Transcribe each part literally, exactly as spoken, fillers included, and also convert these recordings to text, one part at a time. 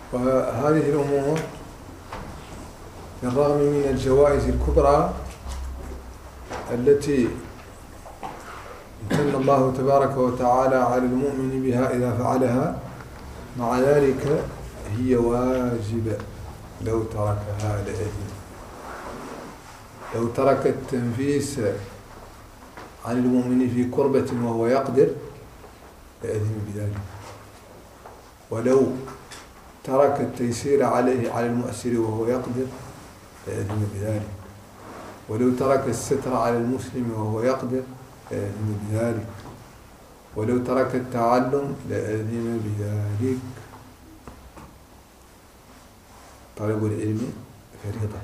وهذه الأمور بالرغم من الجوائز الكبرى التي امتن الله تبارك وتعالى على المؤمن بها إذا فعلها، مع ذلك هي واجبة لو تركها لأثم. لو ترك التنفيس عن المؤمن في كربة وهو يقدر لأثم بذلك، ولو ترك التيسير عليه على المؤسر وهو يقدر لأثم بذلك، ولو ترك الستر على المسلم وهو يقدر لأثم بذلك، ولو ترك التعلم لأثم بذلك. طلب العلم فريضة،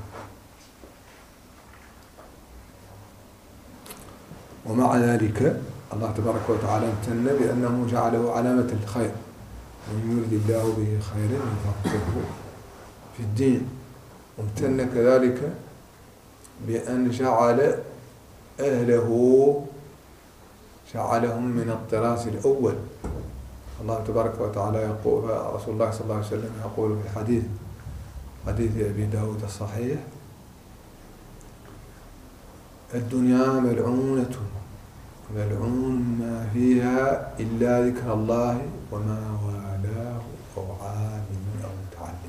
ومع ذلك الله تبارك وتعالى امتن بأنه جعله علامة الخير، من يرد الله به خيرا يفقهه في الدين. وامتن كذلك بأن جعل أهله جعلهم من الطراز الأول. الله تبارك وتعالى يقول، رسول الله صلى الله عليه وسلم يقول في الحديث حديث أبي داود الصحيح: الدنيا ملعونة ملعون ما فيها إلا ذكر الله وما والاه أو عالم أو متعلم.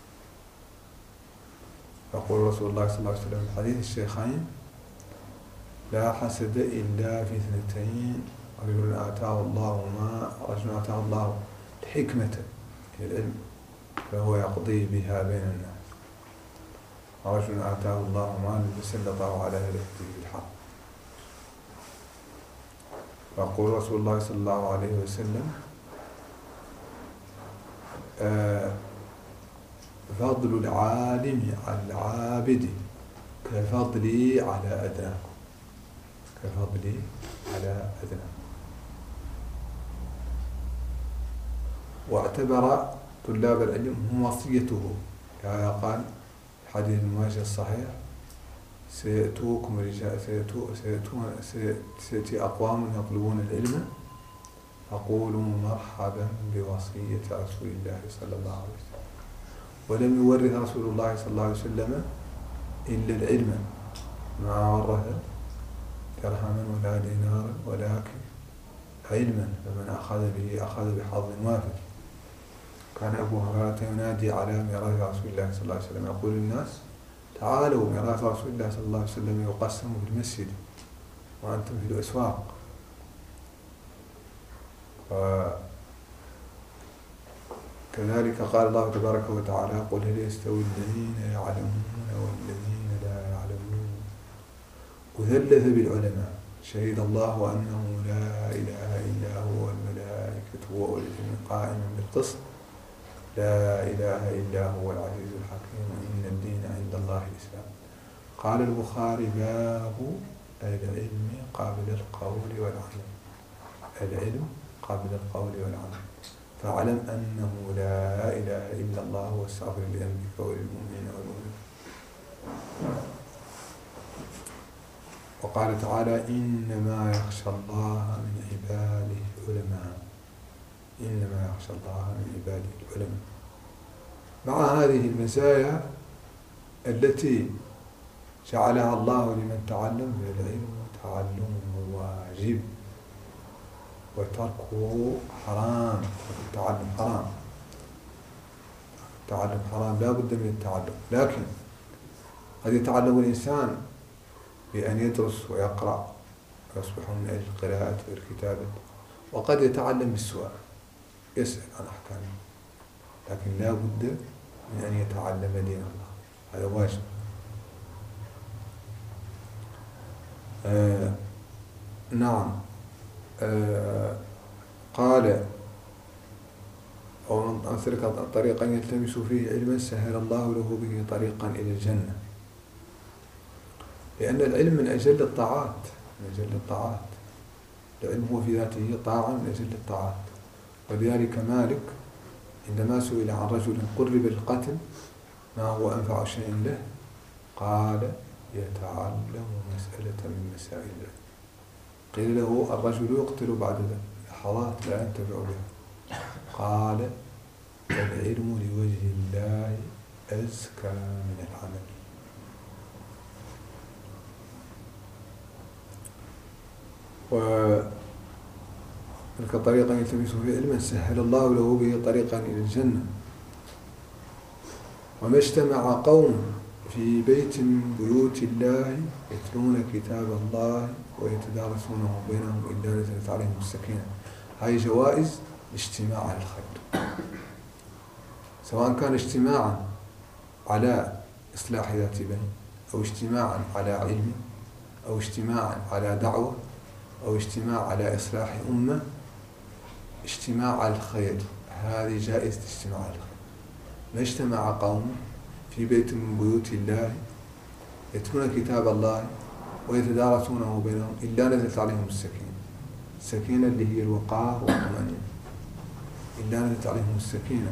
يقول رسول الله صلى الله عليه وسلم في حديث الشيخين: لا حسد إلا في اثنتين، رجل آتاه الله ما رجل آتاه الله الحكمة العلم فهو يقضي بها بين الناس، ورجل آتاه الله مالا فسلطه على يده بالحق. ويقول رسول الله صلى الله عليه وسلم: آه فضل العالم على العابد كفضلي على أدناكم كفضلي على أدناكم. واعتبر طلاب العلم هم وصيته، يعني قال في حديث الماجه الصحيح: سيأتوكم رجال سيأتو سيأتون سيأتي أقوام يطلبون العلم فقولوا مرحبا بوصية رسول الله صلى الله عليه وسلم. ولم يورث رسول الله صلى الله عليه وسلم إلا العلم، ما ورث درهما ولا دينارا ولكن علما، فمن أخذ به أخذ بحظ وافر. كان أبو هريرة ينادي على ميراث رسول الله صلى الله عليه وسلم يقول للناس: تعالوا ميراث رسول الله صلى الله عليه وسلم يقسم في المسجد وأنتم في الأسواق. وكذلك قال الله تبارك وتعالى: قل هل يستوي الذين يعلمون والذين لا يعلمون وثلث بالعلماء شهد الله أنه لا إله إلا هو والملائكة وأولي العلم قائما بالقسط لا إله إلا هو العزيز الحكيم إن الدين عند الله الإسلام. قال البخاري: باب العلم قبل القول والعمل. العلم قبل القول والعمل، فاعلم أنه لا إله إلا الله واستغفر لذنبك وللمؤمنين والمؤمنات. وقال تعالى: إنما يخشى الله من عباده العلماء إنما يخشى الله من عباده العلماء. مع هذه المزايا التي جعلها الله لمن تعلم، فالعلم تعلمه واجب وتركه حرام. التعلم حرام التعلم حرام لا بد من التعلم، لكن قد يتعلم الإنسان بأن يدرس ويقرأ ويصبح من أجل القراءة والكتابة، وقد يتعلم بالسؤال يسأل عن أحكامه، لكن لا بد من أن يتعلم دين الله، هذا واجب. آه نعم. آه قال: أو من سلك طريقا يلتمس فيه علما سهل الله له به طريقا إلى الجنة. لأن العلم من أجل الطاعات من أجل الطاعات العلم هو في ذاته طاعة من أجل الطاعات. ولذلك مالك عندما سئل عن رجل قرب للقتل ما هو أنفع شيء له، قال: يتعلم مسألة من مسائل العلم. قيل له: الرجل يقتل بعد لحظات لا ينتفع بها. قال: العلم لوجه الله أزكى من العمل. وتلك طريقا يلتمس فيه علما سهل الله له به طريقا إلى الجنة. وما اجتمع قوم في بيت من بيوت الله يتلون كتاب الله ويتدارسونه بينهم إلا نزلت عليهم السكينة. هاي جوائز الاجتماع على الخير، سواء كان اجتماعا على إصلاح ذات بين، أو اجتماعا على علم، أو اجتماعا على دعوة، أو اجتماع على إصلاح أمة. اجتماع على الخير، هذه جائزة اجتماع على الخير. ما اجتمع قوم في بيت من بيوت الله يتلون كتاب الله ويتدارسونه بينهم إلا نزلت عليهم السكينة. السكينة اللي هي الوقار والطمأنينة. إلا نزلت عليهم السكينة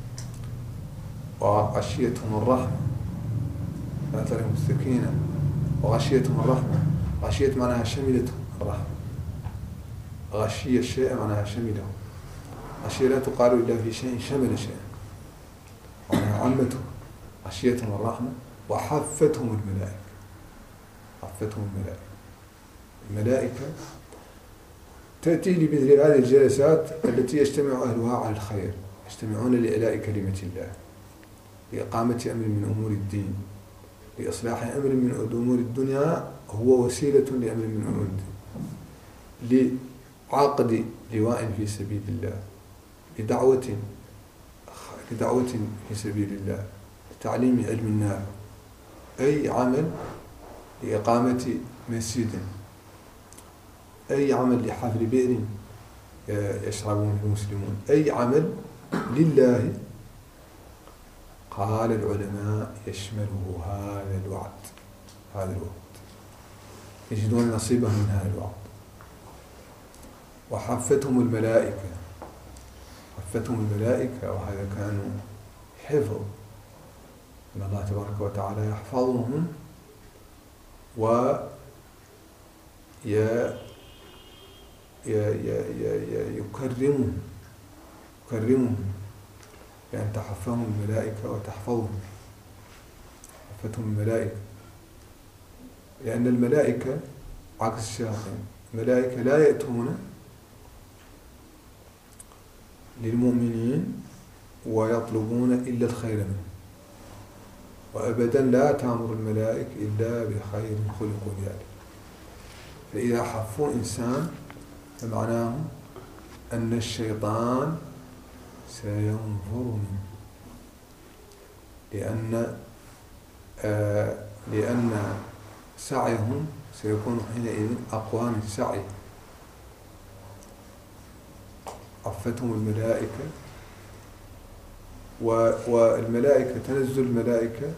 وغشيتهم الرحمة. نزلت عليهم السكينة وغشيتهم الرحمة. غشيت معناها شملتهم الرحمة. غشية الشيء معناها شمله. غشية لا تقال إلا في شيء شمل شيئا، معناها عمته. غشيتهم الرحمة وحفتهم الملائكة. حفتهم الملائكة. الملائكة تأتي لمثل هذه الجلسات التي يجتمع أهلها على الخير، يجتمعون لإعلاء كلمة الله، لإقامة أمر من أمور الدين، لإصلاح أمر من أمور الدنيا هو وسيلة لأمر من أمور الدين، لعقد لواء في سبيل الله، لدعوة لدعوة في سبيل الله، لتعليم علم النافع، أي عمل لإقامة مسجد، أي عمل لحفر بئر يشربون المسلمون، أي عمل لله. قال العلماء يشمله هذا الوعد، هذا الوعد يجدون نصيبهم من هذا الوعد. وحفتهم الملائكة، حفتهم الملائكة، وهذا كانوا حفظ أن الله تبارك وتعالى يحفظهم و يكرمهم يكرمهم يعني تحفهم الملائكة وتحفظهم. حفتهم الملائكة لأن الملائكة عكس الشياطين. الملائكة لا يأتون للمؤمنين ويطلبون إلا الخير منهم، وأبدا لا تأمر الملائكة إلا بخير خلقوا ذلك. فإذا حفوا إنسان فمعناه أن الشيطان سينفر منه، لأن آه لأن سعيهم سيكون حينئذ أقوى من سعيه. عفتهم الملائكة، والملائكة تنزل الملائكة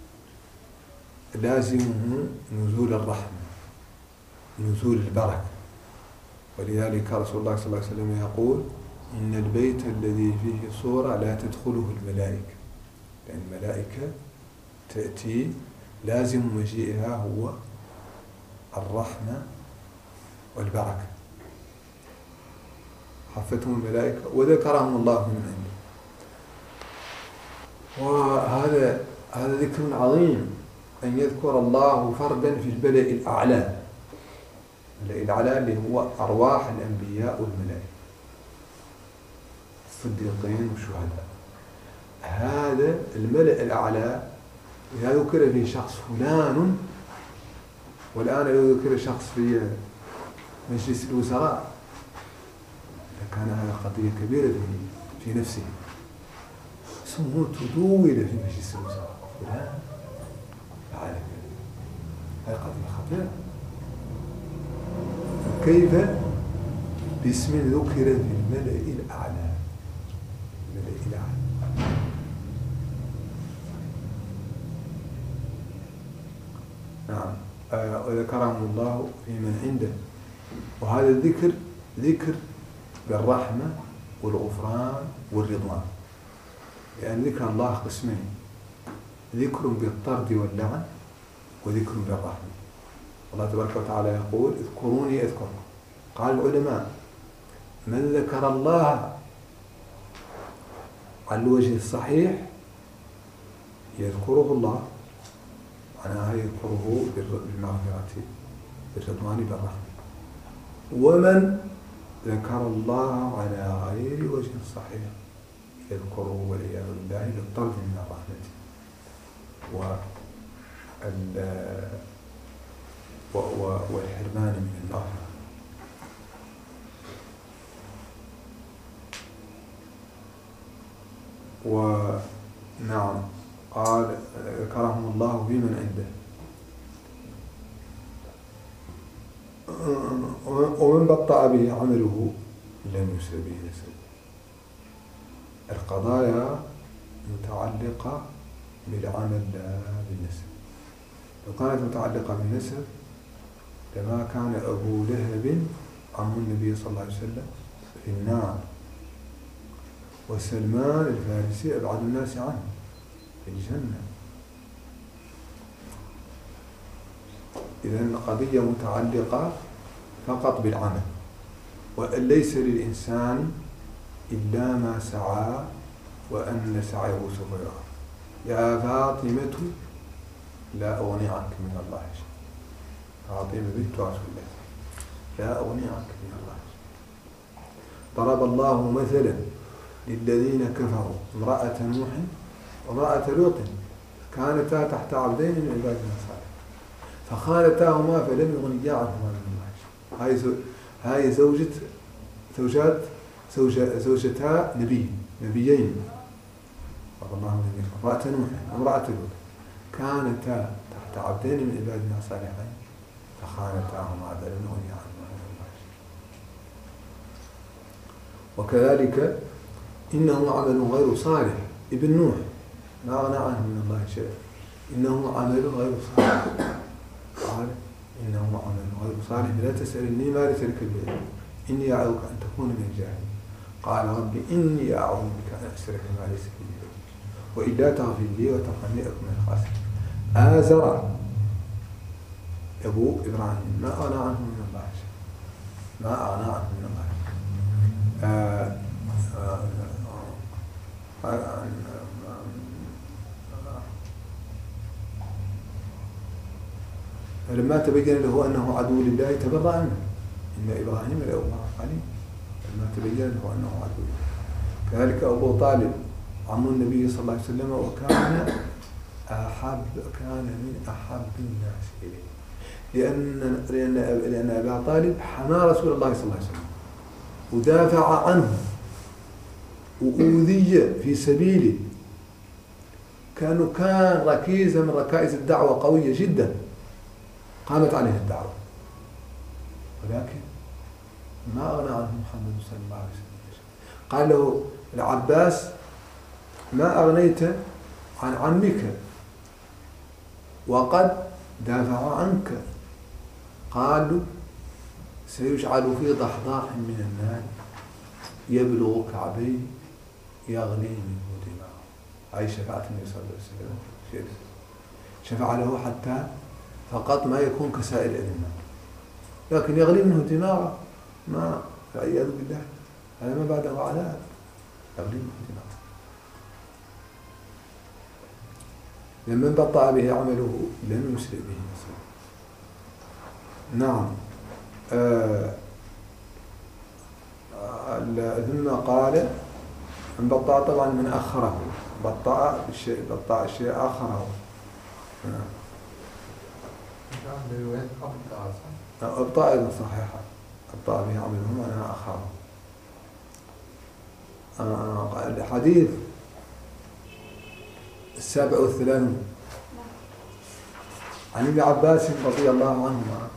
لازمه نزول الرحمة، نزول البركة. ولذلك رسول الله صلى الله عليه وسلم يقول إن البيت الذي فيه صورة لا تدخله الملائكة، لأن الملائكة تأتي لازم مجيئها هو الرحمة والبركة. حفتهم الملائكة وذكرهم الله من عنده. وهذا هذا ذكر عظيم أن يذكر الله فردا في الملأ الأعلى. الملأ الأعلى اللي هو أرواح الأنبياء والملائكة، الصديقين والشهداء. هذا الملأ الأعلى إذا ذكر فيه شخص فلان، والآن لو ذكر شخص في مجلس الوزراء لكان هذا قضية كبيرة في نفسه. اسمه تدول في مجلس الوزراء فلان فعل كذا، هذه قضية خطيرة. كيف باسم ذكر في الملأ الأعلى، الملأ الأعلى. نعم. آه وذكرهم الله في من عنده. وهذا الذكر ذكر بالرحمة والغفران والرضوان، لأن يعني ذكر الله قسمين: ذكر بالطرد واللعن، وذكر بالرحمة. الله تبارك وتعالى يقول اذكروني أذكركم. قال العلماء من ذكر الله على الوجه الصحيح يذكره الله، معناها يذكره بالمغفرة بالرضوان بالرحمة. ومن ذكر الله على غير وجه صحيح يذكره والعياذ بالله للطرد من الرحمة والحرمان من المغفرة. ونعم قال ذكرهم الله بمن عنده. ومن بطأ به عمله لم يسر به نسب. القضايا متعلقة بالعمل لا بالنسب. لو كانت متعلقة بالنسب لما كان أبو لهب عم النبي صلى الله عليه وسلم في النار، وسلمان الفارسي أبعد الناس عنه في الجنة. إذن القضية متعلقة فقط بالعمل، وليس للإنسان إلا ما سعى، وأن سعيه سوف يرى. يا فاطمة لا أغني عنك من الله شيء. فاطمة بنت رسول الله لا أغني عنك من الله شيء. ضرب الله مثلا للذين كفروا امرأة نوح وامرأة لوط كانتا تحت عبدين من عبادنا الصالحين فخانتاهما فلم يغنيا عنهما من الله شيء. هاي زو... هاي زوجة زوجات زوجة زوجتا نبي نبيين رضي الله عنهم. امرأة نوح وامرأة لوط كانتا تحت عبدين من عبادنا الصالحين فخانتاهما فلم يغنيا عنهما من الله شيء. وكذلك إنه عمل غير صالح. ابن نوح ما أغنى عنه من الله شيء. إنه عمل غير صالح. قال إنه عمل غير صالح لا تسألني ما ليس لك به إني أعوذك أن تكون من الجاهلين. قال ربي إني أعوذ بك أن أشرك ما ليس لي به وإلا تغفر لي وترحمني أكن من الخاسرين. آزر أبو إبراهيم ما أغنى عنه من الله شيء. ما أغنى عنه من الله شيء. آه آه فلما تبين له أنه عدو لله تبرأ منه. إن إبراهيم لأواه عليم. لما تبين له أنه عدو لله. كذلك أبو طالب عم النبي صلى الله عليه وسلم وكان أحب كان من أحب الناس إليه لأن لأن لأن أبا طالب حمى رسول الله صلى الله عليه وسلم ودافع عنه وأوذي في سبيله. كانوا كان ركيزة من ركائز الدعوة قوية جدا قامت عليه الدعوة، ولكن ما أغنى عنه محمد صلى الله عليه وسلم. قال له العباس ما أغنيت عن عمك وقد دافع عنك. قالوا سيجعل في ضحضاح من النار يبلغ كعبين يغلي منه دماغه. هاي شفاعة النبي صلى الله عليه وسلم. شفع له حتى فقط ما يكون كسائر الأئمة، لكن يغلي منه دماغه ما والعياذ بالله هذا ما بعده عذاب. يغلي منه دماغه. لمن بطأ به عمله لم يسرع به نسبه. نعم. آه ثم قال من بطأ طبعا من أخره. بطأ الشيء بطأ الشيء آخره. نعم. أبطأ أيضا صحيحة. أبطأ به عمله أنا أخره. آه الحديث السابع والثلاثون عن ابن عباس رضي الله عنهما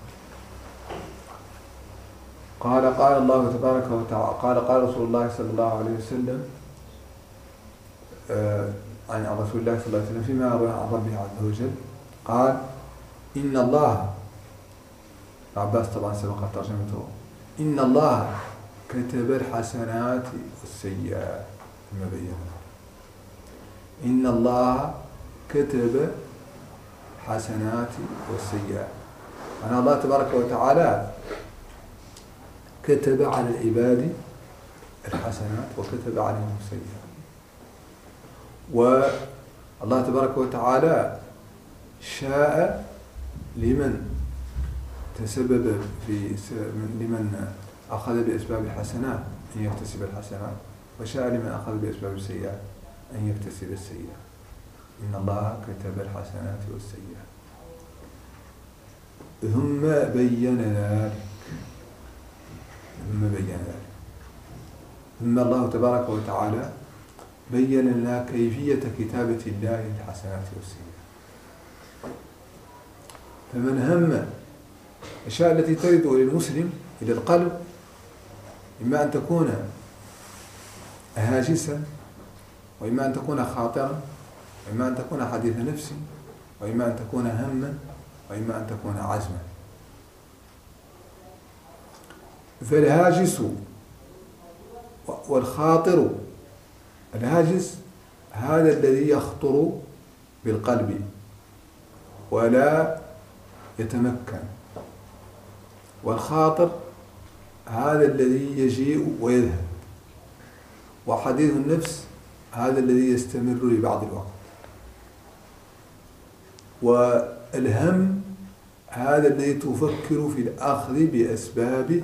قال قال الله تبارك وتعالى قال قال رسول الله صلى الله عليه وسلم آه عن رسول الله صلى الله عليه وسلم فيما روى عن ربه عز وجل قال إن الله عباس طبعا سبق ترجمته إن الله كتب الحسنات والسيئات ثم بينها. إن الله كتب حسنات والسيئات. أن الله تبارك وتعالى كتب على العباد الحسنات وكتب عليهم السيئات. والله تبارك وتعالى شاء لمن تسبب في لمن أخذ بأسباب الحسنات أن يكتسب الحسنات، وشاء لمن أخذ بأسباب السيئات أن يكتسب السيئات. إن الله كتب الحسنات والسيئات ثم بين ذلك ثم بين ذلك ثم الله تبارك وتعالى بين لنا كيفية كتابة الله للحسنات والسيئات. فمن هم الأشياء التي ترد للمسلم إلى القلب إما أن تكون هاجسا، وإما أن تكون خاطرا، وإما أن تكون حديث نفس، وإما أن تكون هما، وإما أن تكون عزما. فالهاجس والخاطر، الهاجس هذا الذي يخطر بالقلب ولا يتمكن، والخاطر هذا الذي يجيء ويذهب، وحديث النفس هذا الذي يستمر لبعض الوقت، والهم هذا الذي تفكر في الأخذ بأسبابه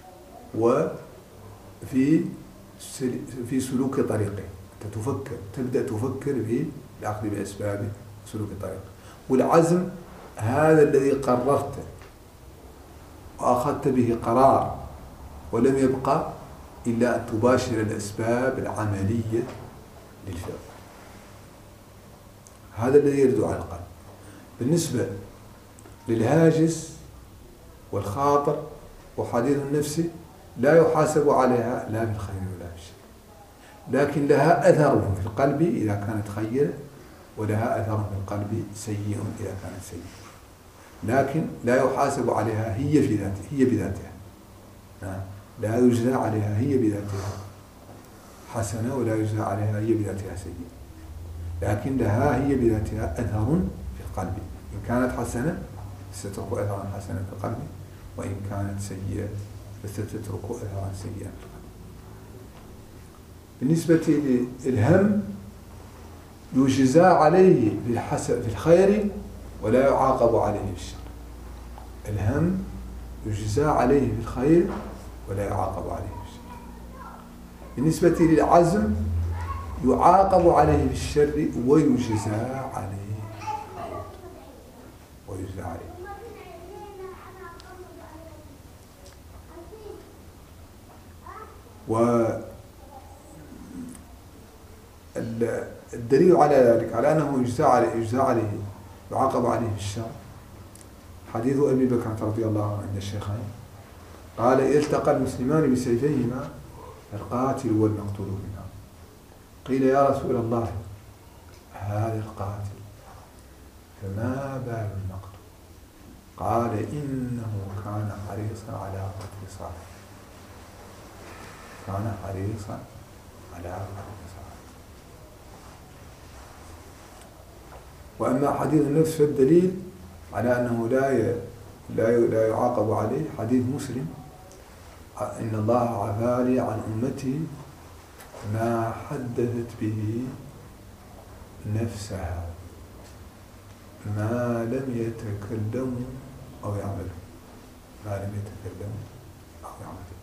وفي في سلوك طريقه. أنت تفكر تبدأ تفكر في الأخذ بأسبابه وسلوك طريقه. والعزم هذا الذي قررت وأخذت به قرار ولم يبقى إلا أن تباشر الأسباب العملية للفعل. هذا الذي يرد على القلب. بالنسبة للهاجس والخاطر وحديث النفس لا يحاسب عليها لا بالخير ولا بالشر، لكن لها أثر في القلب إذا كانت خيرة، ولها أثر في القلب سيء إذا كانت سيئة، لكن لا يحاسب عليها هي في ذاتها هي بذاتها. لا يجزى عليها هي بذاتها حسنة، ولا يجزى عليها هي بذاتها سيئة، لكن لها هي بذاتها أثر في القلب. إن كانت حسنة ستترك أثرا حسنا في القلب، وإن كانت سيئة فستترك أثرا سيئا في القلب. بالنسبة للهم يجزى عليه في الخير ولا يعاقب عليه في الشر. الهم يجزى عليه في الخير ولا يعاقب عليه في الشر. بالنسبة للعزم يعاقب عليه في الشر ويجزى عليه ويجزى عليه. والدليل على ذلك على أنه يجزى عليه يجزى عليه يعاقب عليه في الشر حديث أبي بكر رضي الله عنه عند الشيخين قال: التقى المسلمان بسيفيهما القاتل والمقتول منهما. قيل: يا رسول الله هذا القاتل فما بال المقتول؟ قال: إنه كان حريصا على قتل صالح كان حريصا على قتل صالح. وأما حديث النفس فالدليل على أنه لا لا لا يعاقب عليه حديث مسلم: إن الله عفا لي عن أمتي ما حدثت به نفسها ما لم يتكلموا أو يعملوا ما لم يتكلموا أو يعملوا.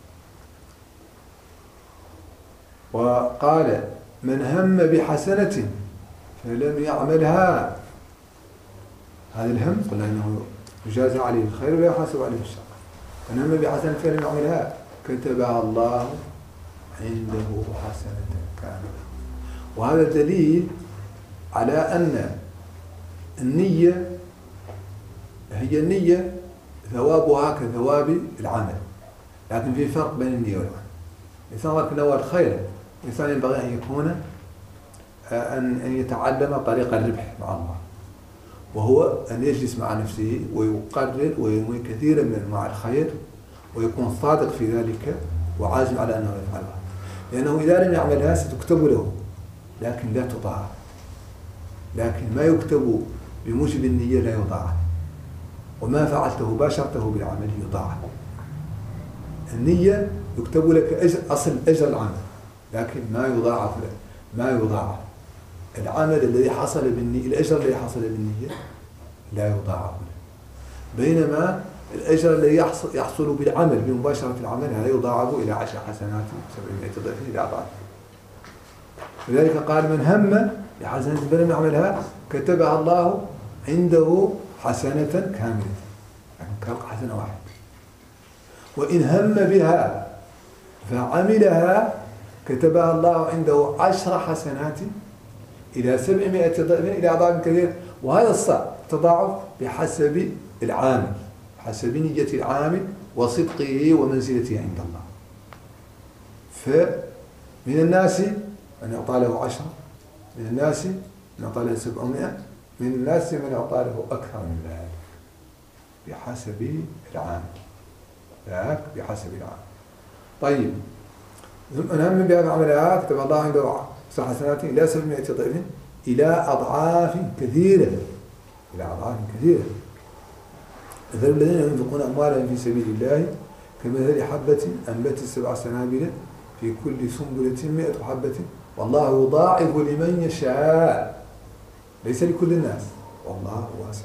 وقال: من هم بحسنة فلم يعملها. هذا الهم قلنا أنه يجازى عليه الخير ولا يحاسب عليه الشر. من هم بحسنة فلم يعملها كتبها الله عنده حسنة كاملة. وهذا دليل على أن النية هي النية ثوابها كثواب العمل، لكن في فرق بين النية والعمل. الإنسان ولكن نوى الخير، الإنسان ينبغي أن يكون أن أن يتعلم طريق الربح مع الله، وهو أن يجلس مع نفسه ويقرر وينوي كثيرا من أنواع الخير ويكون صادق في ذلك وعازم على أنه يفعلها، لأنه إذا لم يعملها ستكتب له لكن لا تضاعف، لكن ما يكتب بموجب النية لا يضاعف، وما فعلته باشرته بالعمل يضاعف. النية يكتب لك أجر أصل أجر العمل، لكن ما يضاعف ما يضاعف العمل الذي حصل بالنية، الأجر الذي حصل بالنية لا يضاعف له، بينما الأجر الذي يحصل, يحصل بالعمل بمباشرة العمل هذا يضاعف إلى عشر حسنات سبعمائة ضعف إلى أضعاف. لذلك قال من هم بحسنة فلم يعملها كتبها الله عنده حسنة كاملة، يعني كرق حسنة واحدة. وإن هم بها فعملها كتبها الله عنده عشر حسنات إلى سبعمائة ضعف إلى أضعاف كثيرة. وهذا الصعب تضاعف بحسب العامل، حسب نية العامل وصدقه ومنزلته عند الله. فمن الناس من يعطى له عشرة، من الناس من يعطى له سبعمائة، من الناس من يعطى له أكثر من ذلك بحسب العامل، ذاك بحسب العامل. طيب من هم بها فعملها كتب الله عنده عشر حسنات إلى سبعمائة ضعف إلى أضعاف كثيرة، إلى أضعاف كثيرة. مثل الذين ينفقون أموالهم في سبيل الله كمثل حبة أنبتت سبع سنابل في كل سنبلة مئة حبة والله يضاعف لمن يشاء، ليس لكل الناس، والله واسع.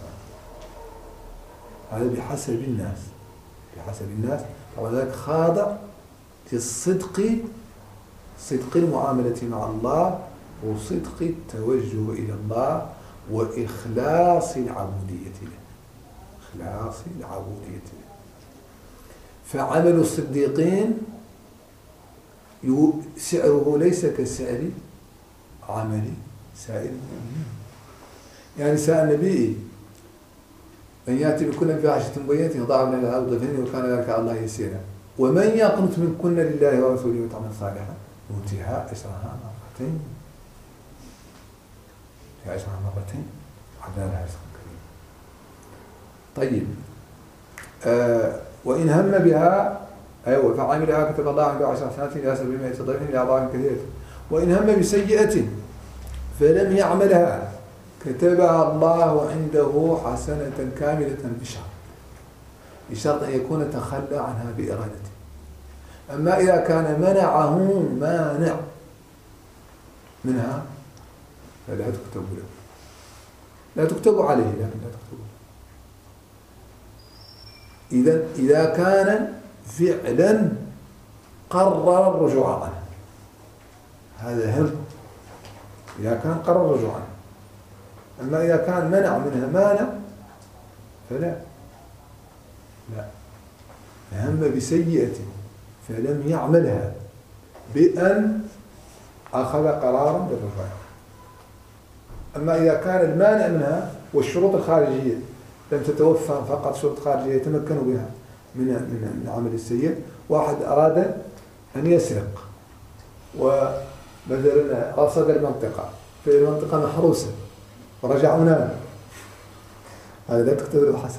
هذا بحسب الناس، بحسب الناس. وذلك خاضع للصدق، صدق المعاملة مع الله وصدق التوجه إلى الله وإخلاص العبودية له، إخلاص العبودية له. فعمل الصديقين سعره ليس كسعر عمل سائر المؤمنين. يعني سأل النبي من يأتي بكل فاحشة مبينة يضاعف له العذاب ضعفين وكان ذلك على الله يسيرا ومن يقنت منكن لله ورسوله وتعمل صالحا نؤتها أجرها مرتين، أجرها مرتين وعدنا لها رزقا كريما. طيب آه وإن هم بها أيوة فعملها كتب الله عنده عشر حسنات إلى سبعمائة ضعف إلى أضعاف كثيرة. وإن هم بسيئة فلم يعملها كتبها الله عنده حسنة كاملة بشرط، بشرط أن يكون تخلى عنها بإرادته. أما إذا كان منعه مانع منها فلا تكتب له، لا تكتب عليه، لكن لا تكتب له. إذا إذا كان فعلا قرر الرجوع عنه، هذا هم، إذا كان قرر الرجوع عنه. أما إذا كان منع منها مانع فلا، لا. هم بسيئة فلم يعملها بأن أخذ قرارا بالرجوع. أما إذا كان المانع منها والشروط الخارجية لم تتوفر، فقط شروط خارجية يتمكن بها من من من عمل السيء. واحد أراد أن يسرق ومثلا رصد المنطقة، في المنطقة محروسة ورجع منام، هذا لا تكتب له حسن.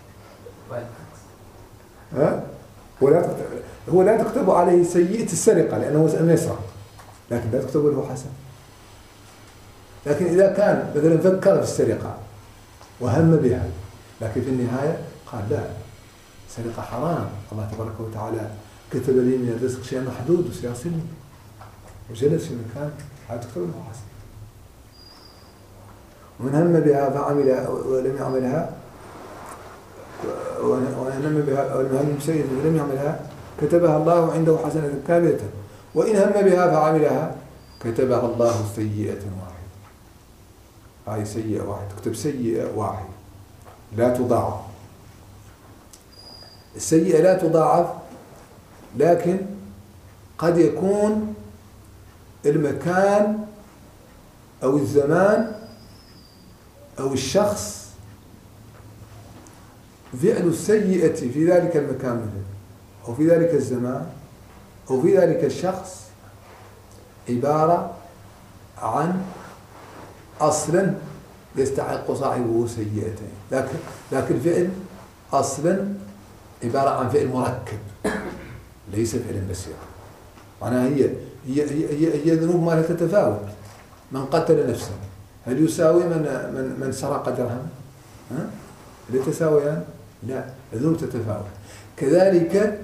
ها؟ ولا تكتب، هو لا تكتب عليه سيئة السرقة لأنه لم يسرق، لكن لا تكتب له حسن. لكن إذا كان مثلا فكر في السرقة وهم بها لكن في النهاية قال لا، سرقة حرام، الله تبارك وتعالى كتب لي من الرزق شيء محدود وسيصلني، وجلس في مكان، هذا تكتب له حسن. ومن هم بها فعمل ولم يعملها، ومن هم بها ولم هم بسيئة ولم يعملها كتبها الله عنده حسنة كاملة. وإن هم بها فعملها كتبها الله سيئة واحدة. هاي سيئة واحدة، تكتب سيئة واحدة لا تضاعف. السيئة لا تضاعف، لكن قد يكون المكان أو الزمان أو الشخص فعل السيئة في ذلك المكان مثلا أو في ذلك الزمان أو في ذلك الشخص عبارة عن أصلا يستحق صاحبه سيئتين، لكن لكن الفعل أصلا عبارة عن فعل مركب ليس فعلا بسيطا. معناها هي هي هي هي ذنوب ما لا تتفاوت. من قتل نفسا هل يساوي من من من سرق درهم؟ ها؟ هل يتساويان؟ لا، الذنوب تتفاوت. كذلك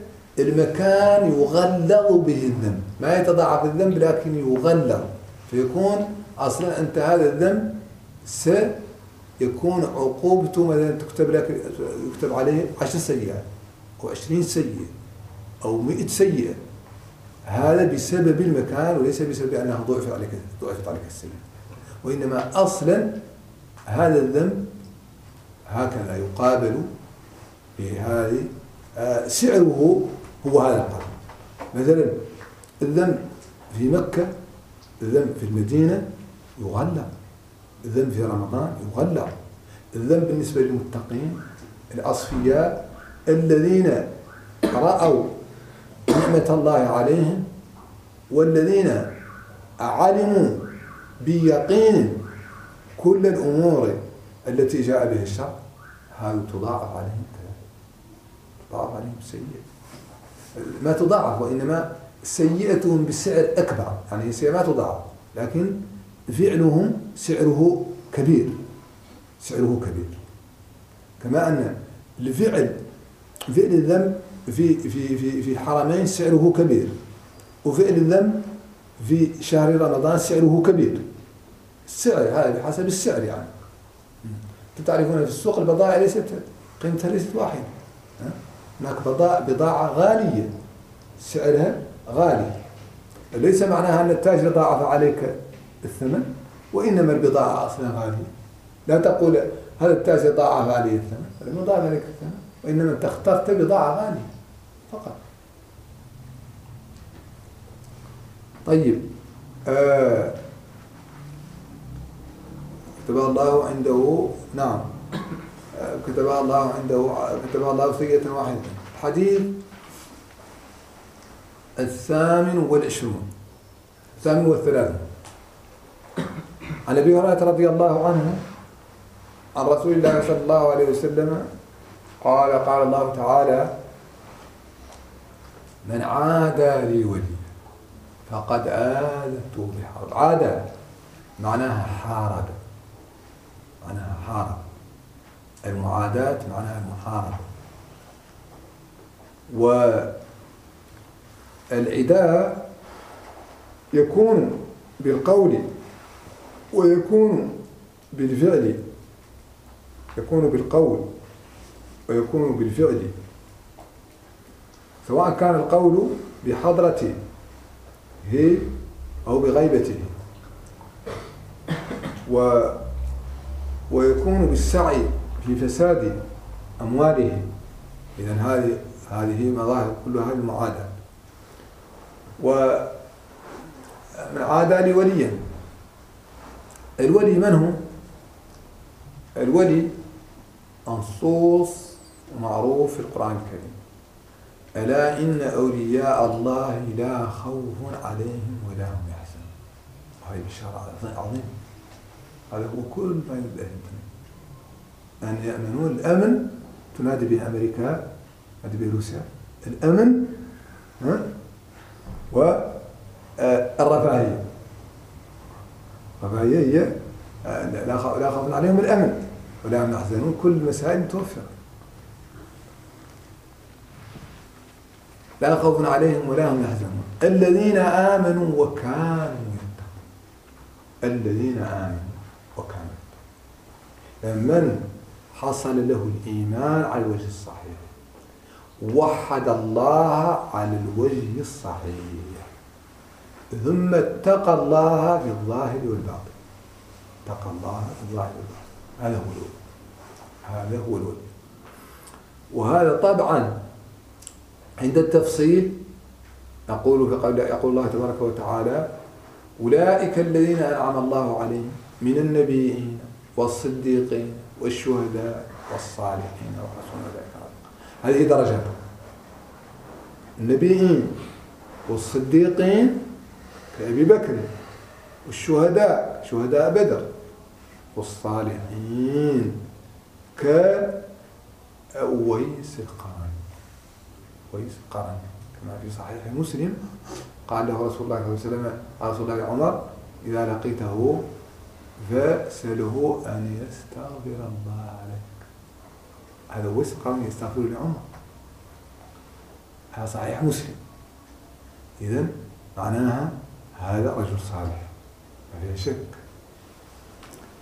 المكان يغلظ به الذنب، ما يتضاعف الذنب لكن يغلظ، فيكون أصلا أنت هذا الذنب سيكون عقوبته مثلا تكتب لك يكتب عليه عشر سيئات أو عشرين سيئة أو مئة سيئة، هذا بسبب المكان وليس بسبب أنه ضعفت عليك ضعفت عليك السيئة، وإنما أصلا هذا الذنب هكذا يقابل بهذه آه سعره هو هذا القدر. مثلا الذنب في مكة، الذنب في المدينة يغلى، الذنب في رمضان يغلى، الذنب بالنسبة للمتقين الأصفياء الذين رأوا نعمة الله عليهم والذين علموا بيقين كل الأمور التي جاء بها الشرع، هذا تضاعف عليهم تضاعف عليهم السيئة، ما تضاعف وإنما سيئتهم بالسعر أكبر، يعني السيئة ما تضاعف لكن فعلهم سعره كبير، سعره كبير. كما أن الفعل فعل الذنب في في في في الحرمين سعره كبير، وفعل الذنب في شهر رمضان سعره كبير. السعر هذا بحسب السعر، يعني تعرفون في السوق البضائع ليست قيمتها ليست واحدة، هناك بضاعة بضاعة غالية سعرها غالي، ليس معناها أن التاجر ضاعف عليك الثمن، وإنما البضاعة أصلا غالية. لا تقول هذا التاجر ضاعف عليه الثمن، لأنه ضاعف عليك الثمن، وإنما أنت اخترت بضاعة غالية فقط. طيب آه كتب الله عنده، نعم آه كتب الله عنده كتب الله سيئة واحدة. الحديث الثامن والعشرون الثامن والثلاثون عن أبي هريرة رضي الله عنه عن رسول الله صلى الله عليه وسلم قال قال الله تعالى: من عادى لي وليا فقد آذنته بحرب. عادى معناها حارب، معناها حارب، المعاداة معناها المحاربة. والعداء يكون بالقول ويكون بالفعل، يكون بالقول ويكون بالفعل، سواء كان القول بحضرته أو بغيبته، و ويكون بالسعي في فساد أمواله. إذن هذه هذه مظاهر كلها المعاداة. ومن عادى لي وليا، الولي من هو؟ الولي منصوص ومعروف في القرآن الكريم: ألا إن أولياء الله لا خوف عليهم ولا هم يحزنون. هذه بشارة عظيمة، هذا هو كل ما يريد أن يأمنون. الأمن تنادي به أمريكا، تنادي به روسيا، الأمن ها والرفاهية. الرفاهية هي لا خوف عليهم الأمن ولا هم يحزنون، كل المسائل متوفرة. لا خوف عليهم ولا هم يحزنون الذين آمنوا وكانوا يتقون. الذين آمنوا وكانوا يتقون، من حصل له الإيمان على الوجه الصحيح، وحد الله على الوجه الصحيح، ثم اتقى الله في الظاهر والباطن. اتقى الله في الظاهر والباطن، هذا هو الولي، هذا هو الولي. وهذا طبعا عند التفصيل نقول فقال يقول الله تبارك وتعالى: أولئك الذين أنعم الله عليهم من النبيين والصديقين والشهداء والصالحين وحسن أولئك رفيقا. هذه درجات: النبيين والصديقين كأبي بكر، والشهداء شهداء بدر، والصالحين كأويس القرن. أويس القرن كما في صحيح مسلم قال له رسول الله صلى الله عليه وسلم: رسول الله عمر: إذا لقيته فسأله أن يستغفر الله عليك. هذا أويس القرن يستغفر لعمر، هذا صحيح مسلم. إذن معناها هذا رجل صالح ما فيها شك،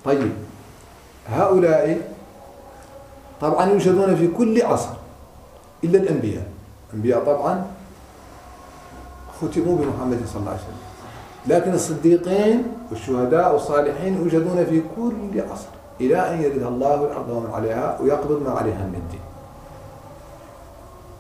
طيب هؤلاء طبعا يوجدون في كل عصر إلا الأنبياء. الأنبياء طبعا ختموا بمحمد صلى الله عليه وسلم، لكن الصديقين والشهداء والصالحين يوجدون في كل عصر إلى أن يرث الله الأرض ومن عليها ويقبض ما عليها من الدين.